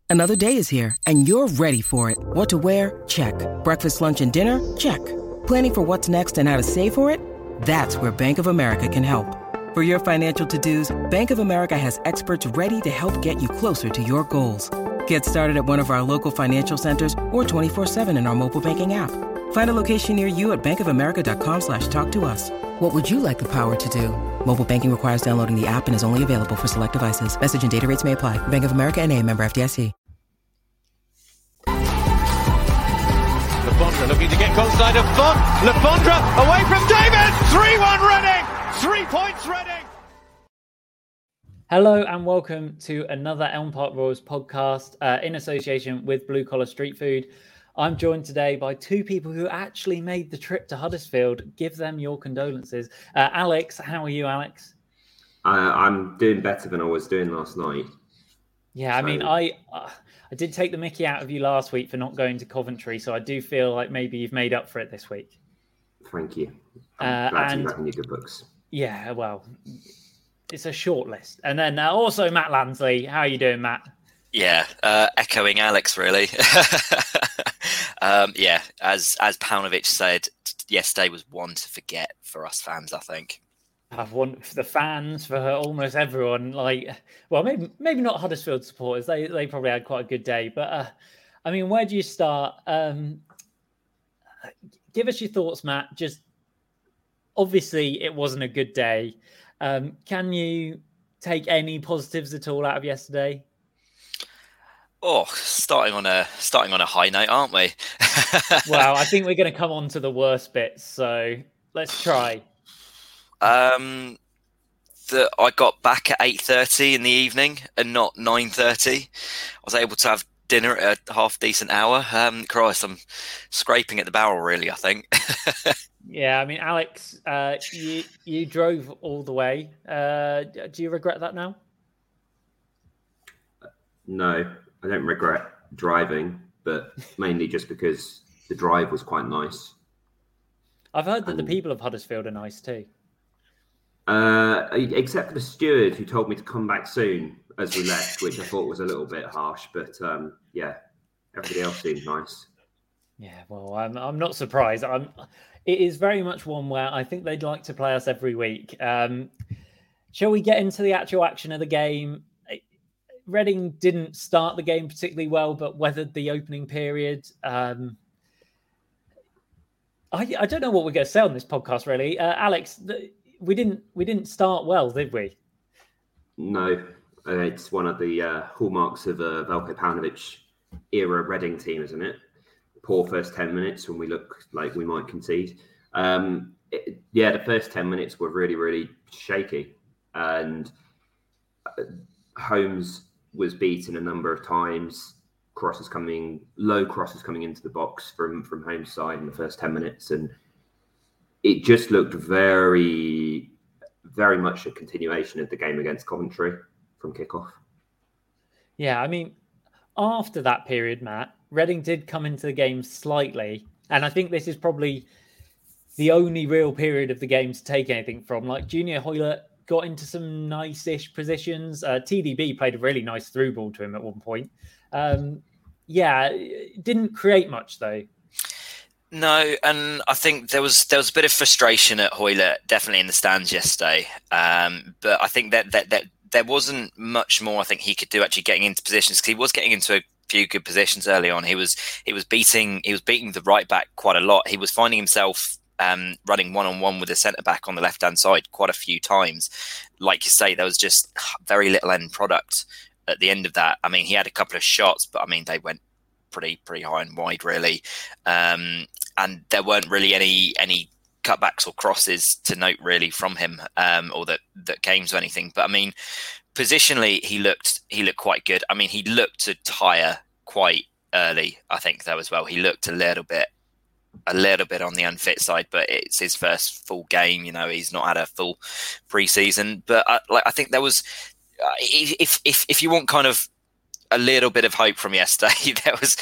Another day is here, and you're ready for it. What to wear? Check. Breakfast, lunch, and dinner? Check. Planning for what's next and how to save for it? That's where Bank of America can help. For your financial to-dos, Bank of America has experts ready to help get you closer to your goals. Get started at one of our local financial centers or 24/7 in our mobile banking app. Find a location near you at bankofamerica.com/talktous. What would you like the power to do? Mobile banking requires downloading the app and is only available for select devices. Message and data rates may apply. Bank of America N.A., member FDIC. Le Fondre looking to get close side of Font. Le Fondre away from David. 3-1 Reading. 3 points Reading. Hello and welcome to another Elm Park Royals podcast in association with Blue Collar Street Food. I'm joined today by two people who actually made the trip to Huddersfield. Give them your condolences. Alex, how are you, Alex? I'm doing better than I was doing last night. Yeah, I mean, I did take the mickey out of you last week for not going to Coventry, so I do feel like maybe you've made up for it this week. Thank you. I'm glad to be back in your good books. Yeah, well, it's a short list. And then also Matt Lansley. How are you doing, Matt? Yeah, echoing Alex, really. Yeah, as Paunovic said, yesterday was one to forget for us fans, I think. I've won for the fans, for almost everyone. Well, maybe not Huddersfield supporters. They probably had quite a good day. But I mean, where do you start? Give us your thoughts, Matt. Just obviously, it wasn't a good day. Can you take any positives at all out of yesterday? Oh, starting on a high note, aren't we? Well, I think we're going to come on to the worst bits. So let's try. I got back at 8:30 in the evening and not 9:30. I was able to have dinner at a half decent hour. Christ, I'm scraping at the barrel, really, I think. Yeah, I mean, Alex, you drove all the way. Do you regret that now? No, I don't regret driving, but mainly just because the drive was quite nice. I've heard that the people of Huddersfield are nice too. Except for the steward who told me to come back soon as we left, which I thought was a little bit harsh. But yeah, everybody else seemed nice. Yeah, well, I'm not surprised. It is very much one where I think they'd like to play us every week. Shall we get into the actual action of the game? Reading didn't start the game particularly well, but weathered the opening period. I don't know what we're going to say on this podcast, really. Alex, we didn't start well, did we? No, it's one of the hallmarks of a Veljko Paunovic era Reading team, isn't it? Poor first 10 minutes when we look like we might concede. The first 10 minutes were really, really shaky. And Holmes was beaten a number of times. Low crosses coming into the box from Holmes' side in the first 10 minutes. And it just looked very, very much a continuation of the game against Coventry from kickoff. Yeah, I mean, after that period, Matt, Reading did come into the game slightly. And I think this is probably the only real period of the game to take anything from. Like, Junior Hoilett got into some nice-ish positions. TDB played a really nice through ball to him at one point. Didn't create much, though. No, and I think there was a bit of frustration at Hoilett, definitely in the stands yesterday. But I think that there wasn't much more I think he could do actually getting into positions, because he was getting into a few good positions early on. He was beating the right back quite a lot. He was finding himself running one-on-one with the centre back on the left hand side quite a few times. Like you say, there was just very little end product at the end of that. I mean, he had a couple of shots, but I mean they went pretty high and wide, really. And there weren't really any cutbacks or crosses to note really from him, or that came to anything. But I mean, positionally, he looked quite good. I mean, he looked to tire quite early, I think, though, as well. He looked a little bit on the unfit side, but it's his first full game. You know, he's not had a full pre-season. But I think there was, if you want kind of a little bit of hope from yesterday, there was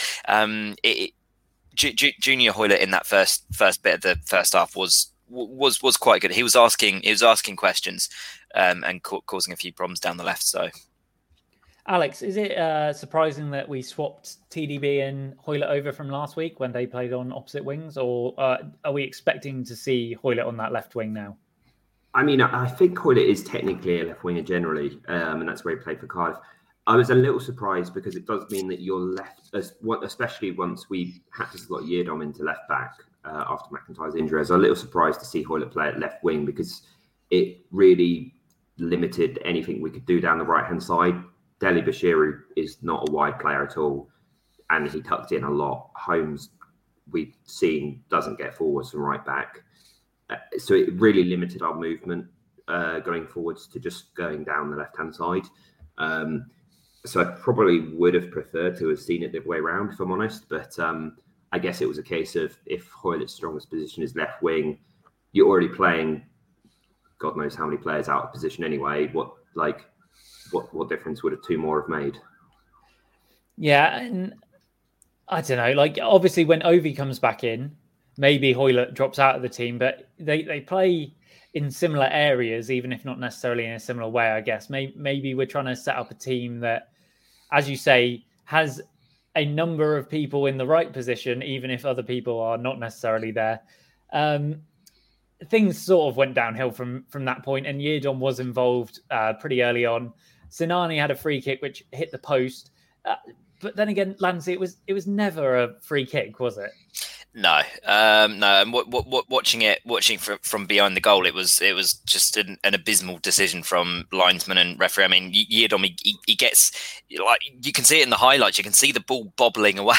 Junior Hoilett in that first bit of the first half was quite good. He was asking questions and causing a few problems down the left. So, Alex, is it surprising that we swapped TDB and Hoylett over from last week when they played on opposite wings, or are we expecting to see Hoylett on that left wing now? I mean, I think Hoylett is technically a left winger generally, and that's where he played for Cardiff. I was a little surprised because it does mean that you're left, especially once we had to slot Yiadom into left back after McIntyre's injury. I was a little surprised to see Hoylett play at left wing because it really limited anything we could do down the right-hand side. Dele Bashiru is not a wide player at all, and he tucked in a lot. Holmes, we've seen, doesn't get forwards from right back. So it really limited our movement going forwards to just going down the left-hand side. So I probably would have preferred to have seen it the other way around, if I'm honest. But I guess it was a case of if Hoylett's strongest position is left wing, you're already playing God knows how many players out of position anyway. What difference would a two more have made? Yeah, and I don't know. Like, obviously, when Ovi comes back in, maybe Hoylett drops out of the team, but they play in similar areas, even if not necessarily in a similar way, I guess. Maybe we're trying to set up a team that, as you say, has a number of people in the right position, even if other people are not necessarily there. Things sort of went downhill from that point, and Yiadom was involved pretty early on. Sinani had a free kick which hit the post, but then again, Lansey, it was never a free kick, was it? No. And watching from behind the goal, it was just an abysmal decision from linesman and referee. I mean, Yiadom, he gets, like, you can see it in the highlights. You can see the ball bobbling away.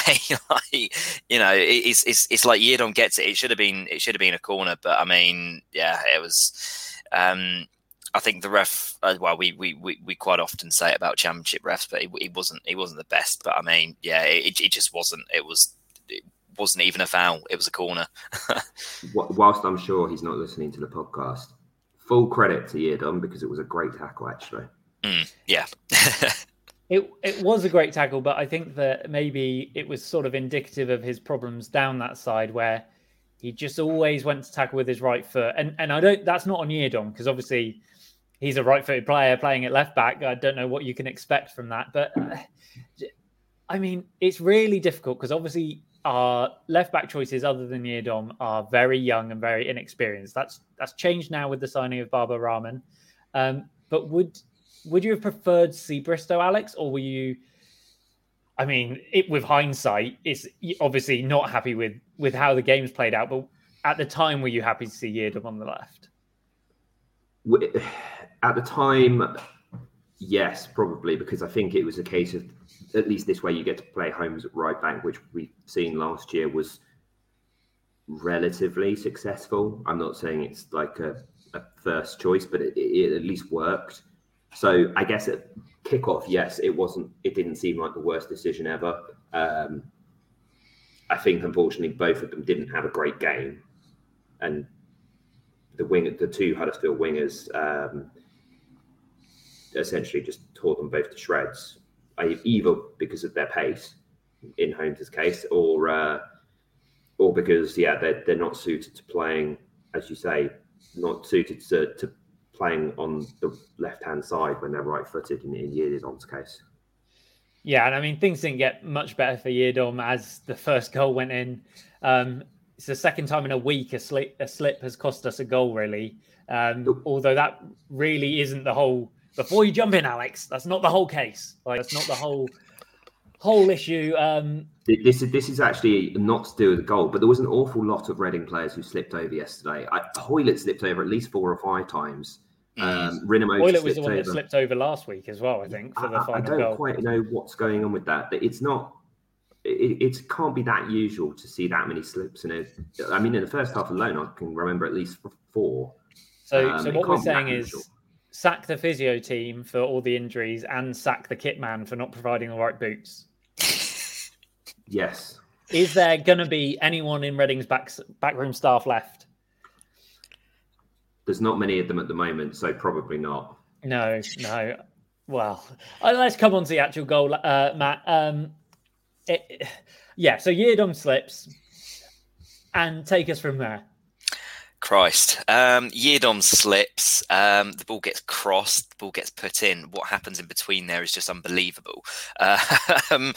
It's like Yiadom gets it. It should have been a corner, but I mean, yeah, it was. I think the ref. We quite often say it about Championship refs, but he wasn't the best. But I mean, yeah, it just wasn't. It wasn't even a foul. It was a corner. Whilst I'm sure he's not listening to the podcast, full credit to Yiadom because it was a great tackle, actually. Yeah. It was a great tackle, but I think that maybe it was sort of indicative of his problems down that side where he just always went to tackle with his right foot. And I don't, that's not on Yiadom because obviously he's a right-footed player playing at left back. I don't know what you can expect from that, but I mean, it's really difficult because obviously our left back choices other than Yiadom are very young and very inexperienced. That's changed now with the signing of Baba Rahman. But would you have preferred to see Bristow, Alex, or were you? I mean, with hindsight, it's obviously not happy with how the game's played out. But at the time, were you happy to see Yiadom on the left? At the time, yes, probably, because I think it was a case of, at least this way, you get to play Holmes at right back, which we've seen last year was relatively successful. I'm not saying it's like a first choice, but it at least worked. So I guess at kickoff, yes, it didn't seem like the worst decision ever. I think, unfortunately, both of them didn't have a great game. And the two Huddersfield wingers essentially just tore them both to shreds, either because of their pace in Holmes' case, or because they're not suited to playing, as you say, not suited to playing on the left-hand side when they're right-footed in Yiadom's case. Yeah, and I mean, things didn't get much better for Yiadom as the first goal went in. It's the second time in a week a slip has cost us a goal, really. Although that really isn't the whole... Before you jump in, Alex, that's not the whole case. Like, that's not the whole issue. This is actually not to do with the goal, but there was an awful lot of Reading players who slipped over yesterday. Hoylett slipped over at least 4 or 5 times. Hoylett was the one that slipped over last week as well, I think, for the final goal. I don't quite know what's going on with that. It's not... It can't be that usual to see that many slips in it. I mean, in the first half alone, I can remember at least 4. So what we're saying is sack the physio team for all the injuries and sack the kit man for not providing the right boots. Yes. Is there going to be anyone in Reading's backroom staff left? There's not many of them at the moment, so probably not. No. Well, let's come on to the actual goal, Matt. So Yiadom slips and take us from there. Christ. Yiadom slips. The ball gets crossed. The ball gets put in. What happens in between there is just unbelievable. It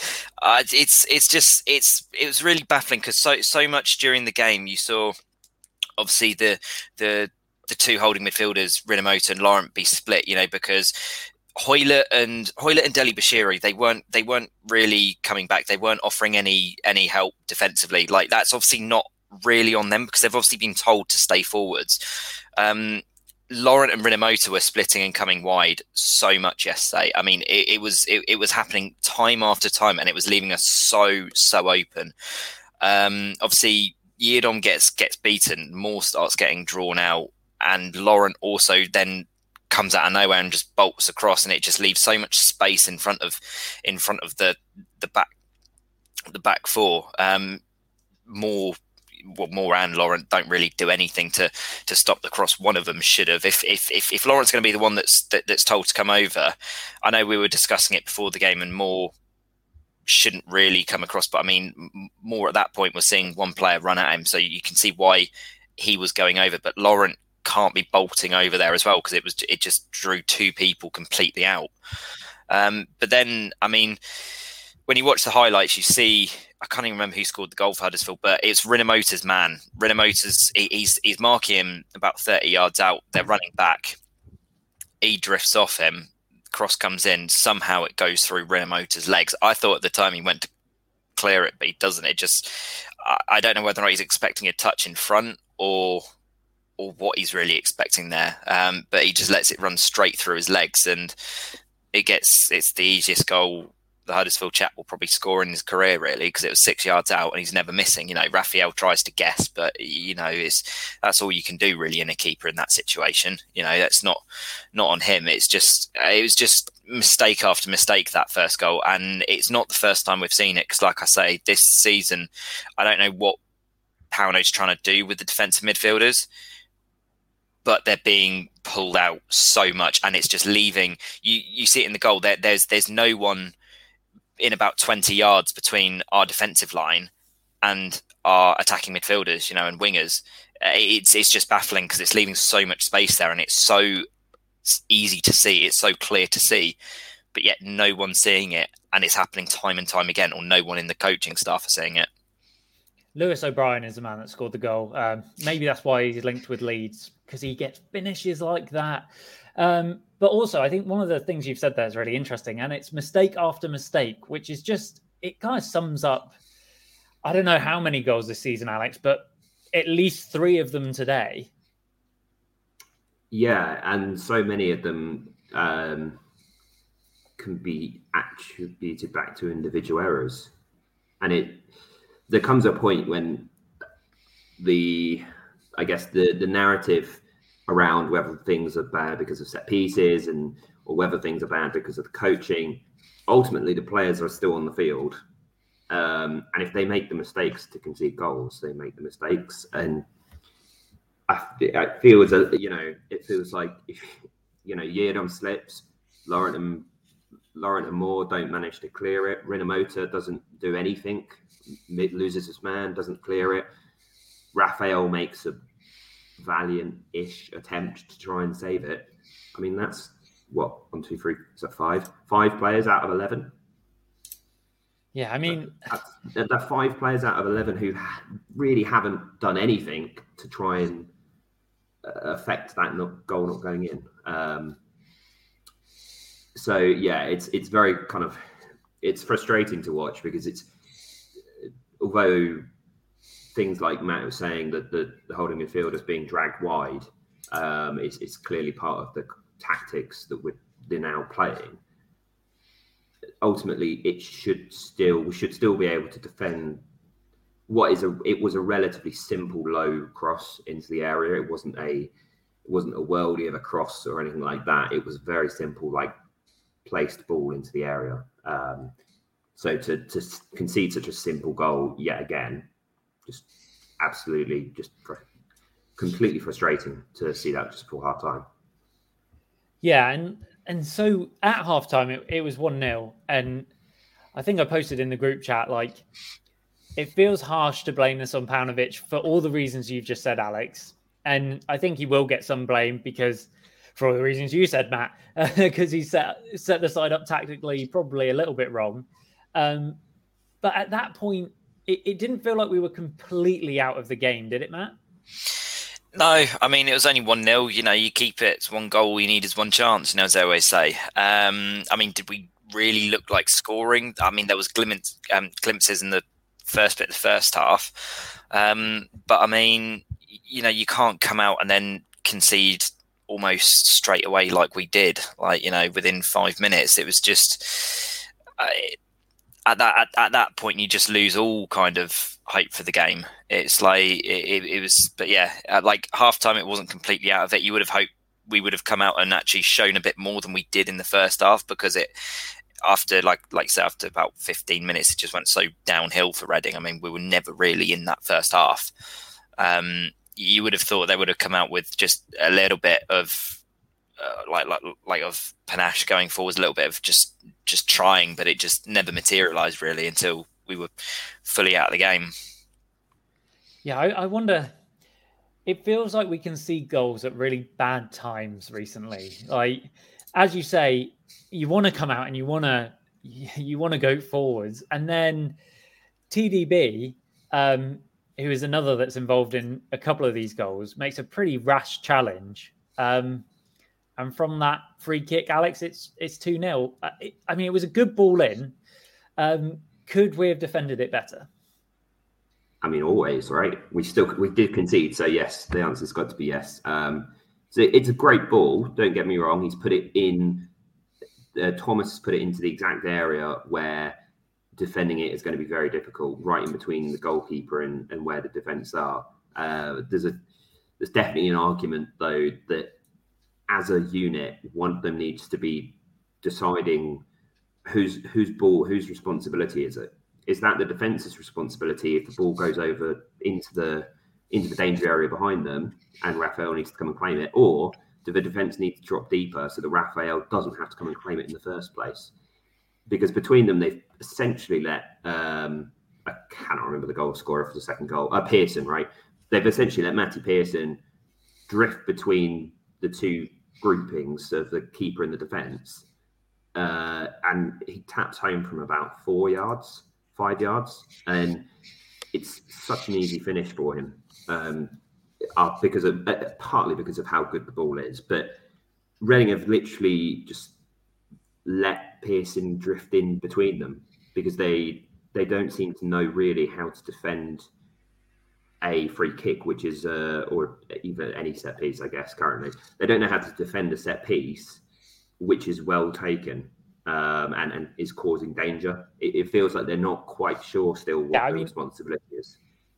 was really baffling because so much during the game you saw, obviously the two holding midfielders, Rinomhota and Laurent, be split. Because Hoilett and Dele-Bashiru, they weren't really coming back. They weren't offering any help defensively. Like, that's obviously not really on them because they've obviously been told to stay forwards. Laurent and Rinomhota were splitting and coming wide so much yesterday. I mean, it was happening time after time, and it was leaving us so open. Obviously, Yiadom gets beaten. Moore starts getting drawn out, and Laurent also then comes out of nowhere and just bolts across, and it just leaves so much space in front of the back four. Moore and Laurent don't really do anything to stop the cross. One of them should have. If Laurent's going to be the one that's told to come over, I know we were discussing it before the game, and Moore shouldn't really come across. But I mean, Moore at that point was seeing one player run at him, so you can see why he was going over. But Laurent can't be bolting over there as well because it just drew two people completely out. But then, I mean, when you watch the highlights, you see, I can't even remember who scored the goal for Huddersfield, but it's Rinomhota's man. He's marking him about 30 yards out. They're running back. He drifts off him. Cross comes in. Somehow it goes through Rinomhota's legs. I thought at the time he went to clear it, but he doesn't. I don't know whether or not he's expecting a touch in front or what he's really expecting there. But he just lets it run straight through his legs, and it's the easiest goal the Huddersfield chap will probably score in his career, really, because it was 6 yards out and he's never missing. Raphael tries to guess, but that's all you can do really in a keeper in that situation. That's not on him. It was just mistake after mistake, that first goal, and it's not the first time we've seen it. Because, like I say, this season, I don't know what Pauno's trying to do with the defensive midfielders, but they're being pulled out so much, and it's just leaving. You see it in the goal. There's no one in about 20 yards between our defensive line and our attacking midfielders, and wingers. It's just baffling because it's leaving so much space there, and it's so easy to see. It's so clear to see, but yet no one's seeing it, and it's happening time and time again, or no one in the coaching staff are seeing it. Lewis O'Brien is the man that scored the goal. Maybe that's why he's linked with Leeds, because he gets finishes like that. But also, I think one of the things you've said there is really interesting, and it's mistake after mistake, which is it kind of sums up, I don't know how many goals this season, Alex, but at least 3 of them today. Yeah, and so many of them can be attributed back to individual errors. And there comes a point when the narrative around whether things are bad because of set pieces or whether things are bad because of the coaching, ultimately the players are still on the field. And if they make the mistakes to concede goals, they make the mistakes. And it feels like if Yiadom slips, Laurent and Moore don't manage to clear it. Rinomhota doesn't do anything, loses his man, doesn't clear it. Raphael makes a valiant-ish attempt to try and save it. I mean, that's what, 1, 2, 3, is that 5? 5 players out of 11. Yeah, I mean, there are 5 players out of 11 who really haven't done anything to try and affect that goal not going in. So yeah, it's very it's frustrating to watch because although things like Matt was saying that the holding midfield is being dragged wide, it's clearly part of the tactics that they're now playing. Ultimately, we should still be able to defend it was a relatively simple low cross into the area. It wasn't a worldie of a cross or anything like that. It was very simple, like placed ball into the area. So to concede such a simple goal yet again, just absolutely completely frustrating to see that just before half time. Yeah, and so at half time it was 1-0, and I think I posted in the group chat, it feels harsh to blame this on Paunovic for all the reasons you've just said, Alex. And I think he will get some blame because, for all the reasons you said, Matt, because he set the side up tactically probably a little bit wrong. But at that point, it didn't feel like we were completely out of the game, did it, Matt? No, I mean, it was only 1-0. You know, you keep it. It's one goal. All you need is one chance, as they always say. I mean, did we really look like scoring? I mean, there was glimpses in the first bit of the first half. But, I mean, you can't come out and then concede almost straight away like we did. Within 5 minutes. It was just... At that point, you just lose all kind of hope for the game. It's like it was, but yeah, at half time, it wasn't completely out of it. You would have hoped we would have come out and actually shown a bit more than we did in the first half, because after about 15 minutes, it just went so downhill for Reading. I mean, we were never really in that first half. You would have thought they would have come out with just a little bit of of panache going forward, a little bit of just trying, but it just never materialized really until we were fully out of the game. Yeah, I wonder. It feels like we can see goals at really bad times recently. Like, as you say, you want to come out and you want to go forwards, and then TDB, who is another that's involved in a couple of these goals, makes a pretty rash challenge. And from that free kick, Alex, it's 2-0. I mean, it was a good ball in. Could we have defended it better? I mean, always, right? We did concede, so yes, the answer's got to be yes. So it's a great ball. Don't get me wrong. He's put it in. Thomas has put it into the exact area where defending it is going to be very difficult, right in between the goalkeeper and where the defence are. There's definitely an argument though that, as a unit, one of them needs to be deciding whose responsibility is it. Is that the defence's responsibility if the ball goes over into the danger area behind them and Raphael needs to come and claim it, or do the defense need to drop deeper so that Raphael doesn't have to come and claim it in the first place? Because between them, they've essentially let I cannot remember the goal scorer for the second goal, Pearson, right? They've essentially let Matty Pearson drift between the two groupings of the keeper and the defence, and he taps home from about 5 yards, and it's such an easy finish for him, partly because of how good the ball is. But Reading have literally just let Pearson drift in between them because they don't seem to know really how to defend a free kick, which is or even any set piece, I guess. Currently, they don't know how to defend a set piece, which is well taken and is causing danger. It feels like they're not quite sure still what their responsibility is.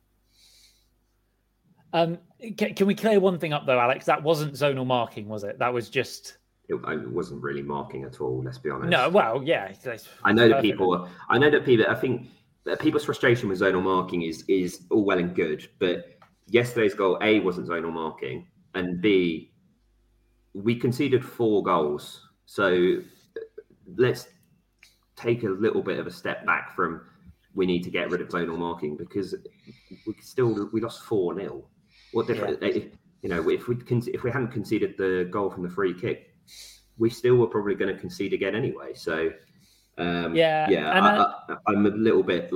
Can we clear one thing up though, Alex? That wasn't zonal marking, was it? That was just. It wasn't really marking at all. Let's be honest. No, well, yeah. I know that people. I think. People's frustration with zonal marking is all well and good, but yesterday's goal, A, wasn't zonal marking, and B, we conceded 4 goals. So let's take a little bit of a step back from we need to get rid of zonal marking, because we lost 4-0. What difference? Yeah. If we hadn't conceded the goal from the free kick, we still were probably going to concede again anyway. So. I'm a little bit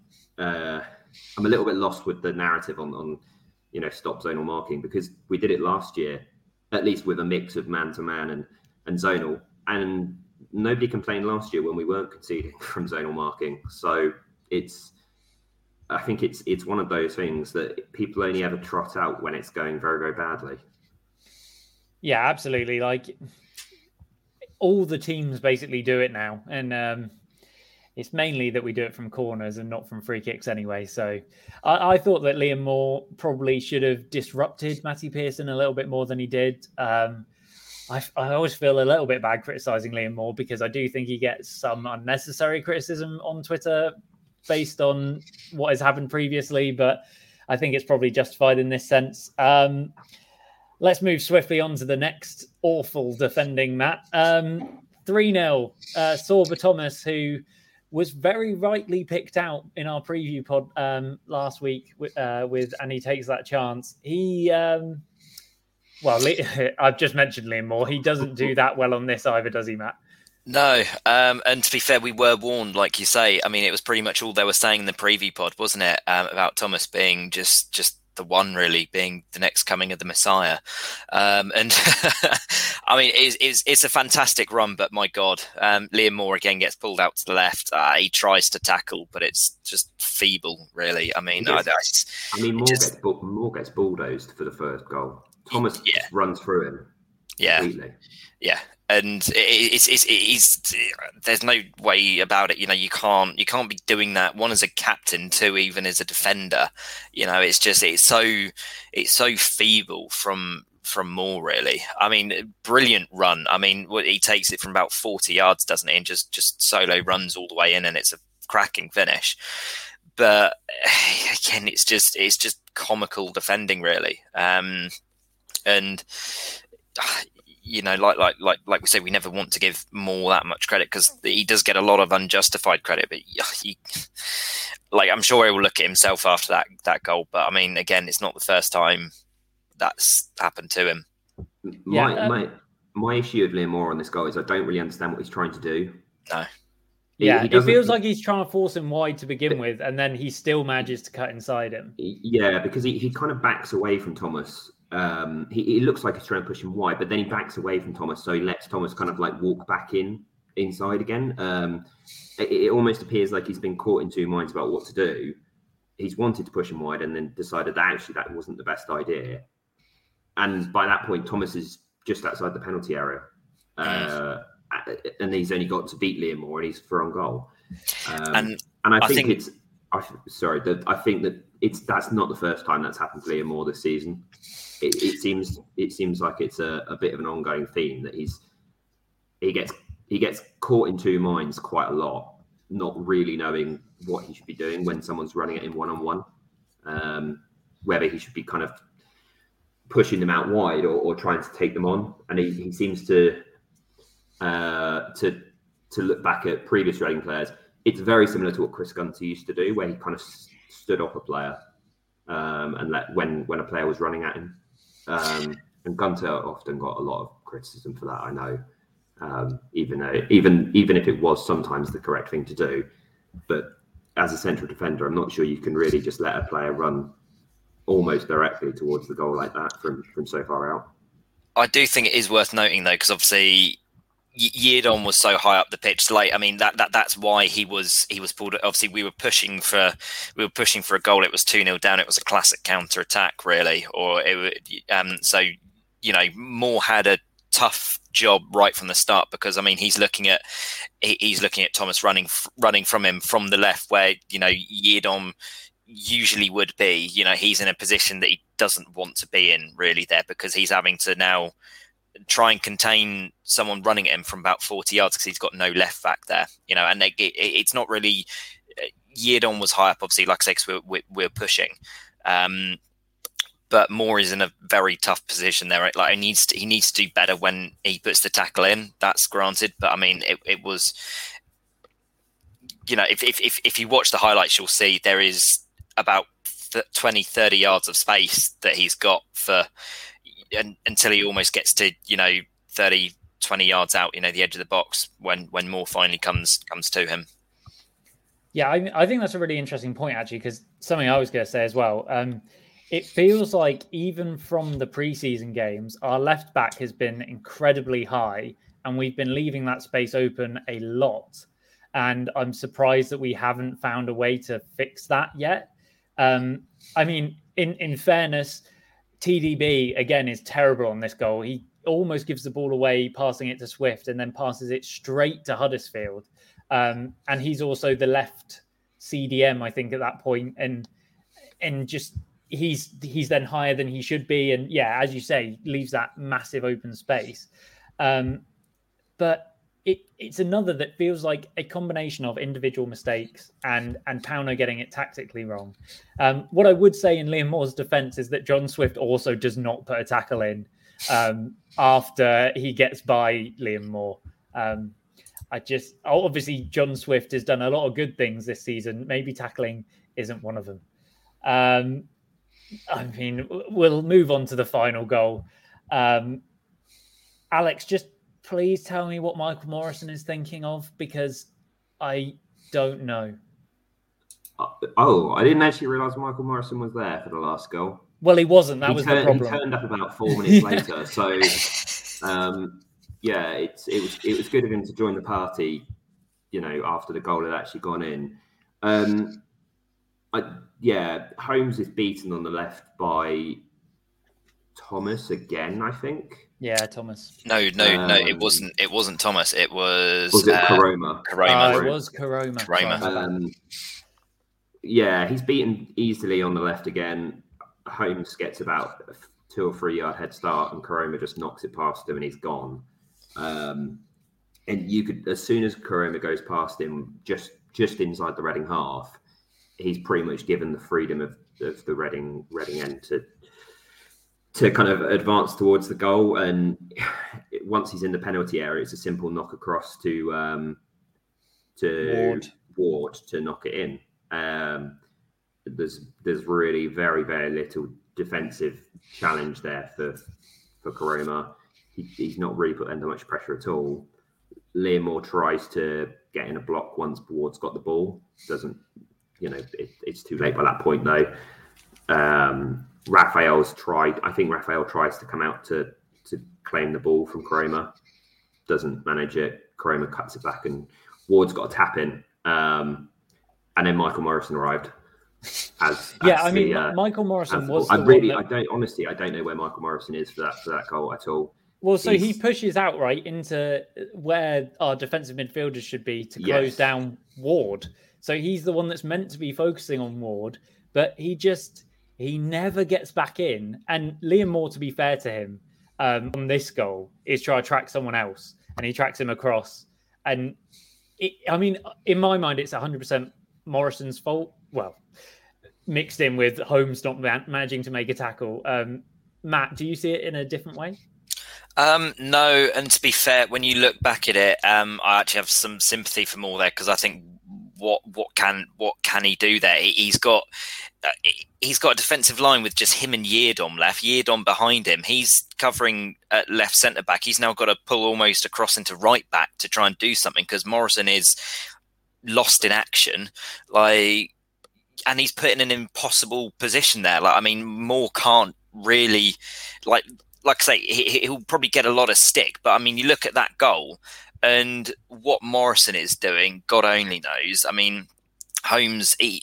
lost with the narrative on stop zonal marking, because we did it last year, at least with a mix of man to man and zonal, and nobody complained last year when we weren't conceding from zonal marking. So I think it's one of those things that people only ever trot out when it's going very, very badly. Yeah, absolutely. All the teams basically do it now, and it's mainly that we do it from corners and not from free kicks anyway. So I thought that Liam Moore probably should have disrupted Matty Pearson a little bit more than he did. I always feel a little bit bad criticising Liam Moore, because I do think he gets some unnecessary criticism on Twitter based on what has happened previously, but I think it's probably justified in this sense. Let's move swiftly on to the next awful defending, Matt. 3-0. Sorba Thomas, who was very rightly picked out in our preview pod last week with And He Takes That Chance. He Well, I've just mentioned Liam Moore. He doesn't do that well on this either, does he, Matt? No, and to be fair, we were warned, like you say. I mean, it was pretty much all they were saying in the preview pod, wasn't it? About Thomas being just the one, really, being the next coming of the Messiah. And I mean, it's a fantastic run, but my God, Liam Moore again gets pulled out to the left. He tries to tackle, but it's just feeble, really. I mean, Moore gets bulldozed for the first goal. Thomas just runs through him. Completely. Yeah. And it's there's no way about it. You know, you can't be doing that. One as a captain, two even as a defender. You know, it's so feeble from Moore, really. I mean, brilliant run. I mean, he takes it from about 40 yards, doesn't he? And just solo runs all the way in, and it's a cracking finish. But again, it's just comical defending, really. And you know, like we say, we never want to give Moore that much credit because he does get a lot of unjustified credit. But I'm sure he will look at himself after that goal. But I mean, again, it's not the first time that's happened to him. My issue with Liam Moore on this goal is I don't really understand what he's trying to do. No. It feels like he's trying to force him wide to begin with, and then he still manages to cut inside him. Yeah, because he kind of backs away from Thomas. He looks like he's trying to push him wide, but then he backs away from Thomas, so he lets Thomas kind of like walk back inside again. It almost appears like he's been caught in two minds about what to do. He's wanted to push him wide and then decided that actually that wasn't the best idea. And by that point, Thomas is just outside the penalty area. And he's only got to beat Liam Moore and he's for on goal. And I think that's not the first time that's happened to Liam Moore this season. It seems like it's a bit of an ongoing theme that he gets caught in two minds quite a lot, not really knowing what he should be doing when someone's running at him one-on-one, whether he should be kind of pushing them out wide or trying to take them on. And he seems to look back at previous Reading players. It's very similar to what Chris Gunter used to do, where he kind of stood off a player and let when a player was running at him. And Gunter often got a lot of criticism for that, I know, even if it was sometimes the correct thing to do. But as a central defender, I'm not sure you can really just let a player run almost directly towards the goal like that from so far out. I do think it is worth noting, though, because obviously Yiadom was so high up the pitch late. I mean, that's why he was pulled. Obviously, we were pushing for a goal. It was 2-0 down. It was a classic counter attack, really. So you know, Moore had a tough job right from the start because I mean he's looking at Thomas running from him from the left, where you know Yiadom usually would be. You know, he's in a position that he doesn't want to be in really there because he's having to now try and contain someone running at him from about 40 yards because he's got no left back there, you know, and it's not really Yiadom was high up, obviously, like I say, because we're pushing. But Moore is in a very tough position there. Right? Like he needs to do better when he puts the tackle in. That's granted, but I mean, it was, you know, if you watch the highlights, you'll see there is about 20-30 yards of space that he's got until he almost gets to, you know, 30-20 yards out, you know, the edge of the box when Moore finally comes to him. Yeah, I think that's a really interesting point, actually, because something I was going to say as well. It feels like even from the preseason games, our left back has been incredibly high and we've been leaving that space open a lot. And I'm surprised that we haven't found a way to fix that yet. I mean, in fairness, TDB, again, is terrible on this goal. He almost gives the ball away, passing it to Swift, and then passes it straight to Huddersfield. And he's also the left CDM, I think, at that point. And just he's then higher than he should be. And yeah, as you say, leaves that massive open space. But it's another that feels like a combination of individual mistakes and Pauno getting it tactically wrong. What I would say in Liam Moore's defense is that John Swift also does not put a tackle in after he gets by Liam Moore. Obviously John Swift has done a lot of good things this season. Maybe tackling isn't one of them. I mean, we'll move on to the final goal. Alex, just please tell me what Michael Morrison is thinking of, because I don't know. Oh, I didn't actually realise Michael Morrison was there for the last goal. Well, he wasn't. That was the problem. He turned up about 4 minutes later. So, it was good of him to join the party, after the goal had actually gone in. Holmes is beaten on the left by Thomas again, I think. Yeah, Thomas. No, it wasn't. It wasn't Thomas. It was. Was it Koroma? Koroma. It was Koroma. He's beaten easily on the left again. Holmes gets about a 2 or 3 yard head start, and Koroma just knocks it past him, and he's gone. And you could, as soon as Koroma goes past him, just inside the Reading half, he's pretty much given the freedom of the Reading end to kind of advance towards the goal. And once he's in the penalty area, it's a simple knock across to Ward to knock it in. There's really very, very little defensive challenge there for Koroma. He's not really put under much pressure at all. Liam Moore tries to get in a block once Ward's got the ball. Doesn't, it's too late by that point though. Raphael's tried. I think Raphael tries to come out to claim the ball from Koroma. Doesn't manage it. Koroma cuts it back, and Ward's got a tap in. And then Michael Morrison arrived. Michael Morrison was. I don't know where Michael Morrison is for that goal at all. Well, so he pushes out right into where our defensive midfielders should be to close down Ward. So he's the one that's meant to be focusing on Ward, but he never gets back in. And Liam Moore, to be fair to him, on this goal, is trying to track someone else, and he tracks him across. And in my mind, it's 100% Morrison's fault. Well, mixed in with Holmes not managing to make a tackle. Matt, do you see it in a different way? No, and to be fair, when you look back at it, I actually have some sympathy for Moore there, because I think what can he do there? He's got a defensive line with just him and Yeardom left. Yeardom behind him. He's covering at left centre back. He's now got to pull almost across into right back to try and do something, because Morrison is lost in action. And he's put in an impossible position there. Moore can't really like I say, he'll probably get a lot of stick. But you look at that goal and what Morrison is doing, God only knows. Holmes, he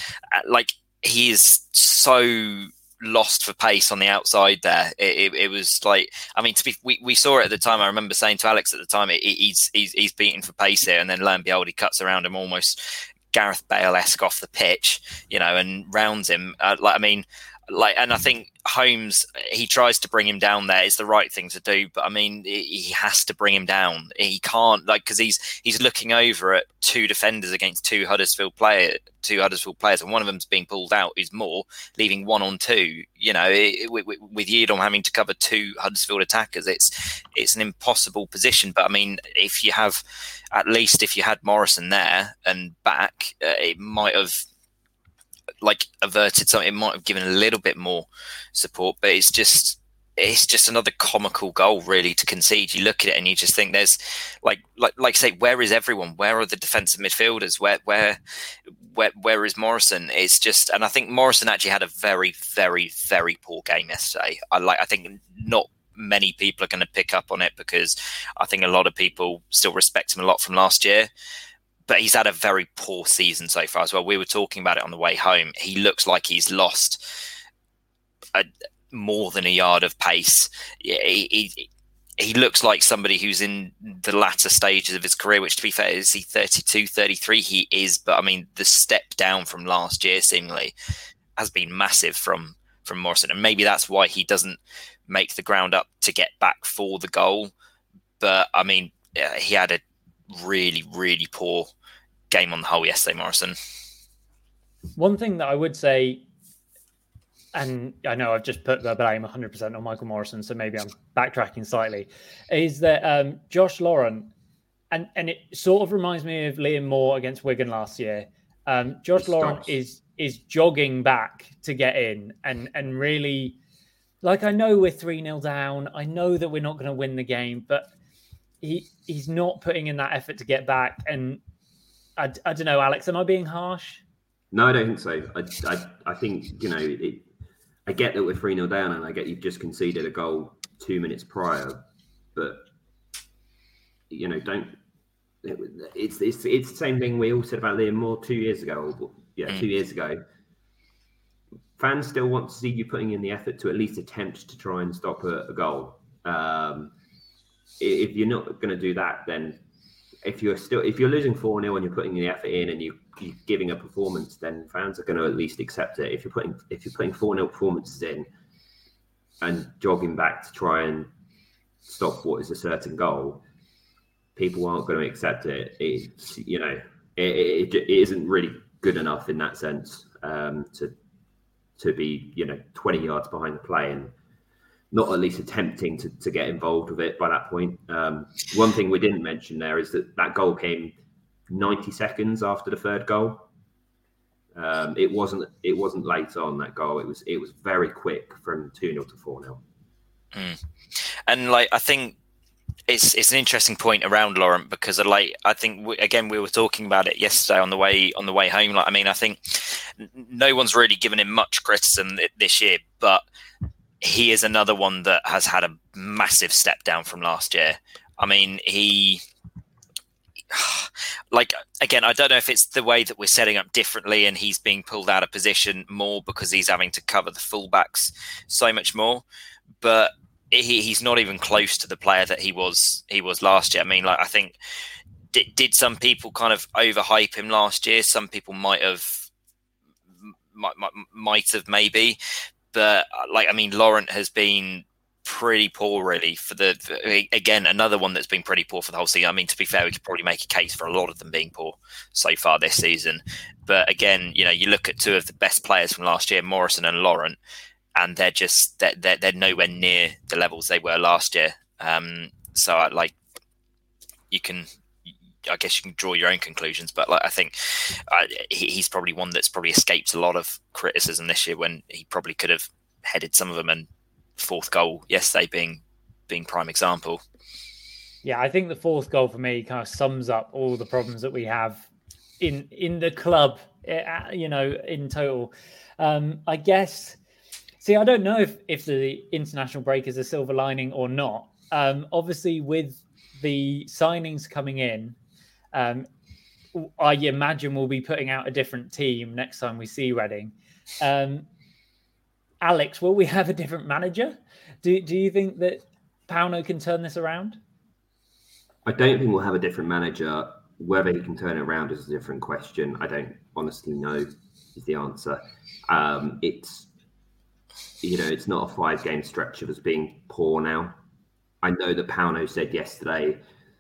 is so lost for pace on the outside there. It was we saw it at the time. I remember saying to Alex at the time, he's beating for pace here, and then lo and behold, he cuts around him almost Gareth Bale-esque off the pitch, and rounds him. And I think Holmes, he tries to bring him down there, is the right thing to do. But he has to bring him down. He can't, because he's looking over at two defenders against two Huddersfield players, and one of them's being pulled out is Moore, leaving 1-on-2. With Yeardom having to cover two Huddersfield attackers, it's an impossible position. But if you had Morrison there and back, it might have averted something. It might have given a little bit more support, but it's just another comical goal really to concede. You look at it and you just think there's like say, where is everyone? Where are the defensive midfielders? Where is Morrison? It's just, and I think Morrison actually had a very, very, very poor game yesterday. I think not many people are going to pick up on it, because I think a lot of people still respect him a lot from last year. But he's had a very poor season so far as well. We were talking about it on the way home. He looks like he's lost more than a yard of pace. He looks like somebody who's in the latter stages of his career, which, to be fair, is he 32, 33? He is. But, the step down from last year seemingly has been massive from Morrison. And maybe that's why he doesn't make the ground up to get back for the goal. But, he had a really, really poor game on the whole yesterday, Morrison. One thing that I would say, and I know I've just put the blame 100% on Michael Morrison, so maybe I'm backtracking slightly, is that Josh Lauren, and it sort of reminds me of Liam Moore against Wigan last year. Josh Lauren is jogging back to get in and really Like, I know we're 3-0 down. I know that we're not going to win the game, but he's not putting in that effort to get back. And I don't know, Alex, am I being harsh? No, I don't think so. I think, I get that we're 3-0 down, and I get you've just conceded a goal 2 minutes prior, but it's the same thing we all said about Liam Moore 2 years ago. 2 years ago. Fans still want to see you putting in the effort to at least attempt to try and stop a goal. If you're not going to do that, then if you're losing 4-0 and you're putting the effort in and you're giving a performance, then fans are going to at least accept it. If you're putting 4-0 performances in and jogging back to try and stop what is a certain goal, people aren't going to accept it. It isn't really good enough in that sense to be 20 yards behind the play and not at least attempting to get involved with it by that point. One thing we didn't mention there is that goal came 90 seconds after the third goal. It wasn't late on, that goal. It was very quick from 2-0 to 4-0. And I think it's an interesting point around Laurent, because I think we were talking about it yesterday on the way home. I think no one's really given him much criticism this year, but he is another one that has had a massive step down from last year. I mean, I don't know if it's the way that we're setting up differently and he's being pulled out of position more because he's having to cover the fullbacks so much more, but he's not even close to the player that he was last year. I mean, I think did some people kind of overhype him last year? Some people might have maybe, but Laurent has been pretty poor really again, another one that's been pretty poor for the whole season. I mean, to be fair, we could probably make a case for a lot of them being poor so far this season. But again, you look at two of the best players from last year, Morrison and Laurent, and they're nowhere near the levels they were last year. I guess you can draw your own conclusions, but I think he's probably one that's probably escaped a lot of criticism this year when he probably could have headed some of them, and fourth goal yesterday being prime example. Yeah, I think the fourth goal for me kind of sums up all the problems that we have in the club, in total. I guess. See, I don't know if the international break is a silver lining or not. Obviously, with the signings coming in, I imagine we'll be putting out a different team next time we see Reading. Alex, will we have a different manager? Do you think that Pauno can turn this around? I don't think we'll have a different manager. Whether he can turn it around is a different question. I don't honestly know is the answer. It's not a 5-game stretch of us being poor now. I know that Pauno said yesterday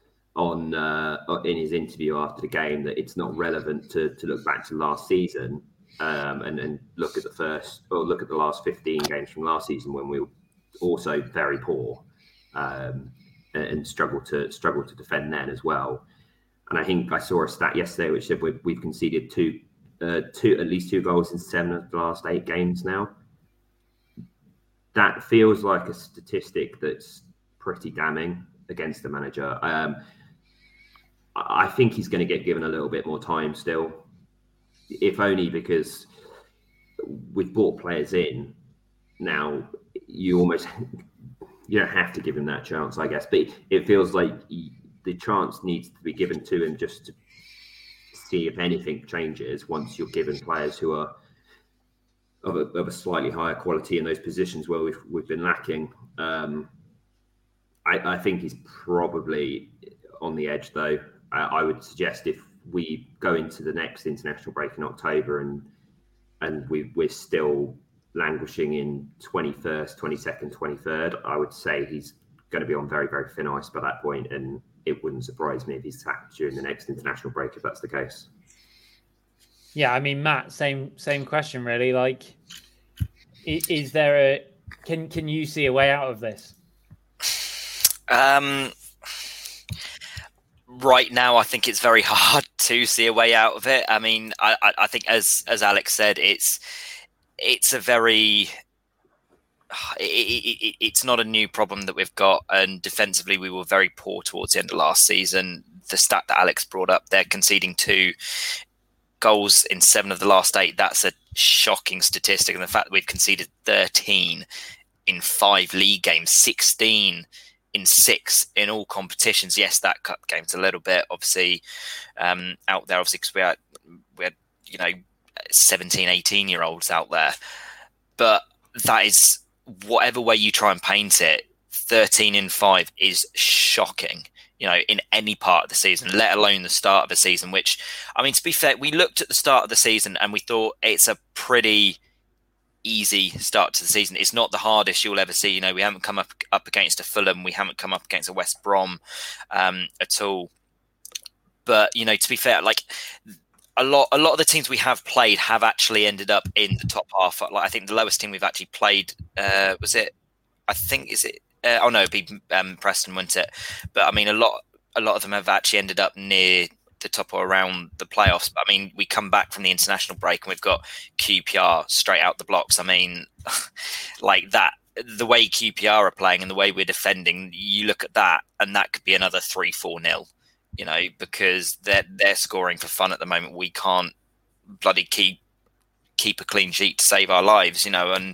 in his interview after the game that it's not relevant to look back to last season and look at the last 15 games from last season when we were also very poor and struggled to defend then as well. And I think I saw a stat yesterday which said we've conceded at least 2 goals in 7 of the last 8 games now. That feels like a statistic that's pretty damning against the manager. I think he's going to get given a little bit more time still, if only because we've brought players in. Now, you don't have to give him that chance, I guess. But it feels like the chance needs to be given to him just to see if anything changes once you're given players who are of a slightly higher quality in those positions where we've been lacking. I think he's probably on the edge, though. I would suggest if we go into the next international break in October and we're still languishing in 21st, 22nd, 23rd, I would say he's going to be on very, very thin ice by that point, and it wouldn't surprise me if he's sacked during the next international break if that's the case. Yeah, I mean, Matt, same question, really. Is there can you see a way out of this? Right now, I think it's very hard to see a way out of it. I mean, I think as Alex said, it's a very it's not a new problem that we've got. And defensively, we were very poor towards the end of last season. The stat that Alex brought up, they're conceding 2 goals in 7 of the last 8. That's a shocking statistic. And the fact that we've conceded 13 in 5 league games, 16 in 6 in all competitions. Yes, that cut the games a little bit, obviously, out there, obviously, because we had 17, 18-year-olds out there. But that is, whatever way you try and paint it, 13 in 5 is shocking, in any part of the season, let alone the start of the season, which, I mean, to be fair, we looked at the start of the season and we thought it's a pretty easy start to the season. It's not the hardest you'll ever see. We haven't come up against a Fulham. We haven't come up against a West Brom at all. But, to be fair, like a lot of the teams we have played have actually ended up in the top half. Like, I think the lowest team we've actually played it'd be Preston, wouldn't it? But I mean, a lot of them have actually ended up near the top or around the playoffs. But I mean, we come back from the international break and we've got QPR straight out the blocks. I mean, like that, the way QPR are playing and the way we're defending, you look at that and that could be another 3-4-0, because they're scoring for fun at the moment. We can't bloody keep a clean sheet to save our lives, and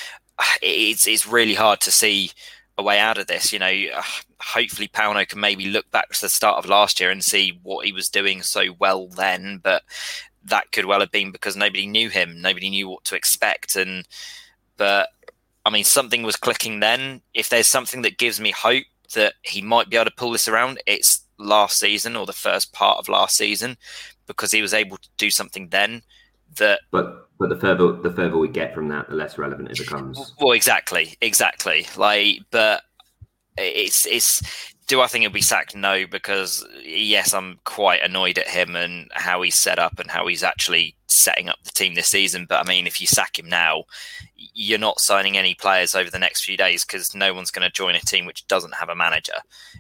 it's really hard to see a way out of this. Hopefully Pauno can maybe look back to the start of last year and see what he was doing so well then, but that could well have been because nobody knew him, nobody knew what to expect. But I mean, something was clicking then. If there's something that gives me hope that he might be able to pull this around, it's last season or the first part of last season, because he was able to do something then that. But the further we get from that, the less relevant it becomes. Well, exactly. Like, but it's. Do I think he'll be sacked? No, because yes, I'm quite annoyed at him and how he's set up and how he's actually setting up the team this season. But I mean, if you sack him now, you're not signing any players over the next few days because no one's going to join a team which doesn't have a manager.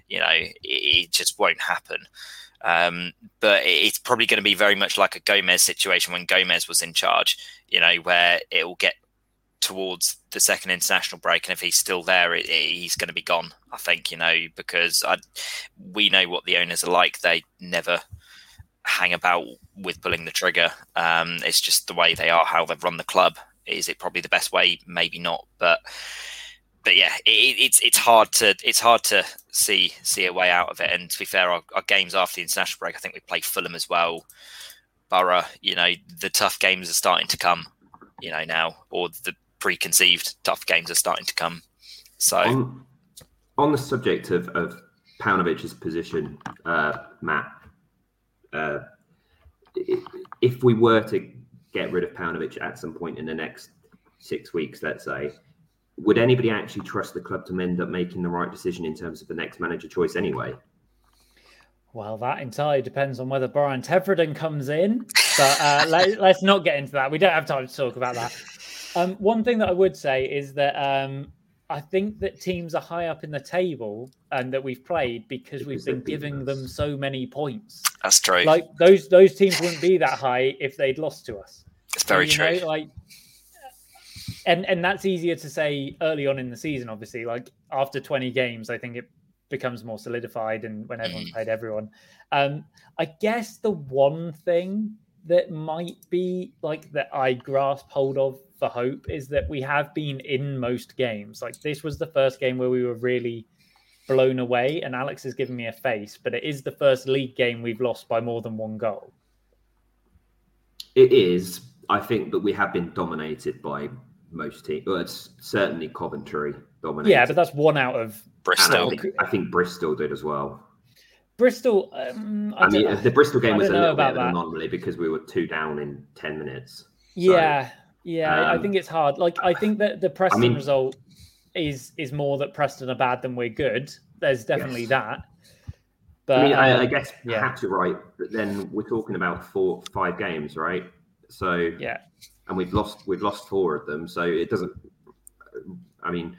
It just won't happen. But it's probably going to be very much like a Gomez situation when Gomez was in charge, where it will get towards the second international break. And if he's still there, he's going to be gone, I think, because we know what the owners are like. They never hang about with pulling the trigger. It's just the way they are, how they've run the club. Is it probably the best way? Maybe not. But yeah, it's hard to see a way out of it. And to be fair, our games after the international break, I think we play Fulham as well, Borough. The tough games are starting to come. Now, or the preconceived tough games are starting to come. So, on the subject of Paunovic's position, Matt, if we were to get rid of Paunovic at some point in the next 6 weeks, let's say, would anybody actually trust the club to end up making the right decision in terms of the next manager choice anyway? Well, that entirely depends on whether Brian Tevredon comes in. But let's not get into that. We don't have time to talk about that. One thing that I would say is that I think that teams are high up in the table and that we've played because we've been giving them so many points. That's true. Like those teams wouldn't be that high if they'd lost to us. It's very true. And that's easier to say early on in the season, obviously. Like after 20 games, I think it becomes more solidified and when everyone's played everyone. I guess the one thing that might be like that I grasp hold of for hope is that we have been in most games. Like this was the first game where we were really blown away, and Alex has given me a face, but it is the first league game we've lost by more than one goal. It is. I think that we have been dominated by most teams. Well, it's certainly Coventry dominated. Yeah, but that's one out of Bristol. I think Bristol did as well. Bristol. The Bristol game was a little bit of an anomaly because we were 2 down in 10 minutes. Yeah, I think it's hard. Like, I think that the Preston result is more that Preston are bad than we're good. There's definitely that. But I guess perhaps you're right. But then we're talking about 4-5 games, right? So yeah, and we've lost 4 of them. So it doesn't. I mean,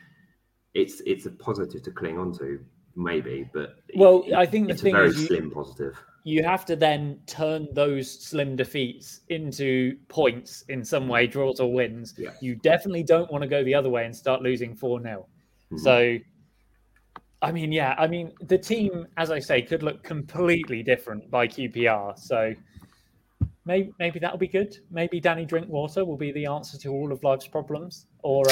it's a positive to cling on to. Maybe, but I think it's a very slim positive. you have to then turn those slim defeats into points in some way, draws or wins. Yeah. You definitely don't want to go the other way and start losing 4-0. Mm-hmm. So, I mean, the team, as I say, could look completely different by QPR. So maybe that'll be good. Maybe Danny Drinkwater will be the answer to all of life's problems, or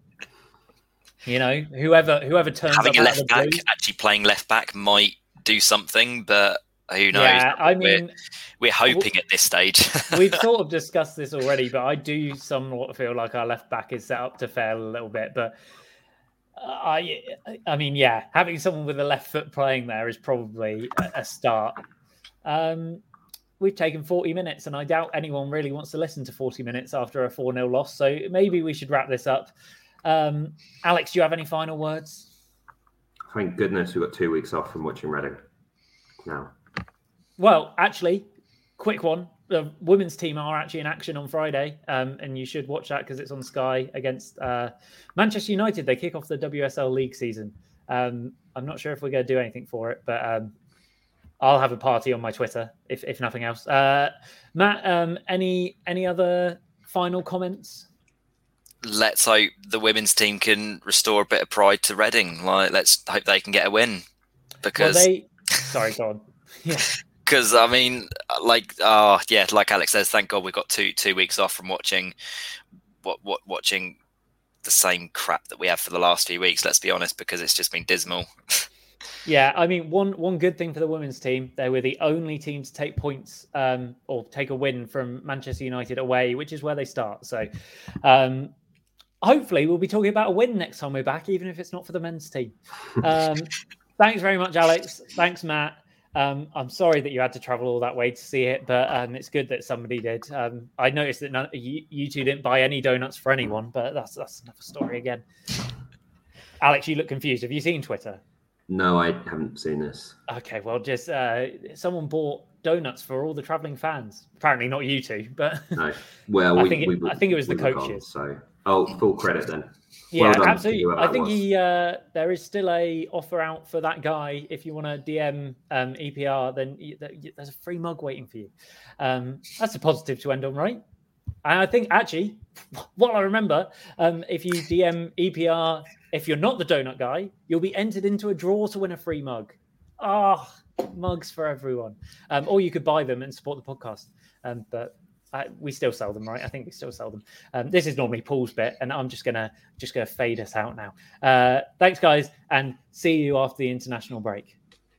whoever turns having up a left back, actually playing left back might do something, but who knows? Yeah, I mean, we're hoping at this stage. We've sort of discussed this already, but I do somewhat feel like our left back is set up to fail a little bit. But I mean, yeah, having someone with a left foot playing there is probably a start. We've taken 40 minutes, and I doubt anyone really wants to listen to 40 minutes after a 4-0 loss. So maybe we should wrap this up. Alex, do you have any final words? Thank goodness we got 2 weeks off from watching Reading now. Well, actually, quick one. The women's team are actually in action on Friday, and you should watch that because it's on Sky against Manchester United. They kick off the WSL League season. I'm not sure if we're going to do anything for it, but I'll have a party on my Twitter if nothing else. Matt, any other final comments? Let's hope the women's team can restore a bit of pride to Reading. Let's hope they can get a win. Because sorry, go on. Yeah. Because I mean, like Alex says, thank God we've got two weeks off from watching watching the same crap that we have for the last few weeks. Let's be honest, because it's just been dismal. Yeah, I mean, one good thing for the women's team, they were the only team to take points or take a win from Manchester United away, which is where they start. So hopefully we'll be talking about a win next time we're back, even if it's not for the men's team. Thanks very much, Alex. Thanks, Matt. I'm sorry that you had to travel all that way to see it, but it's good that somebody did. I noticed that you two didn't buy any donuts for anyone, but that's another story again. Alex, you look confused. Have you seen Twitter? No, I haven't seen this. Okay, well, just someone bought donuts for all the travelling fans. Apparently not you two, but no. Well, I think it was the coaches. Full credit then. Yeah, well absolutely. I think there is still a offer out for that guy. If you want to DM EPR, then there's a free mug waiting for you. That's a positive to end on, right? And I think actually, what I remember, if you DM EPR, if you're not the donut guy, you'll be entered into a draw to win a free mug. Mugs for everyone. Or you could buy them and support the podcast. But we still sell them, right? I think we still sell them. This is normally Paul's bit, and I'm just gonna fade us out now. Thanks, guys, and see you after the international break.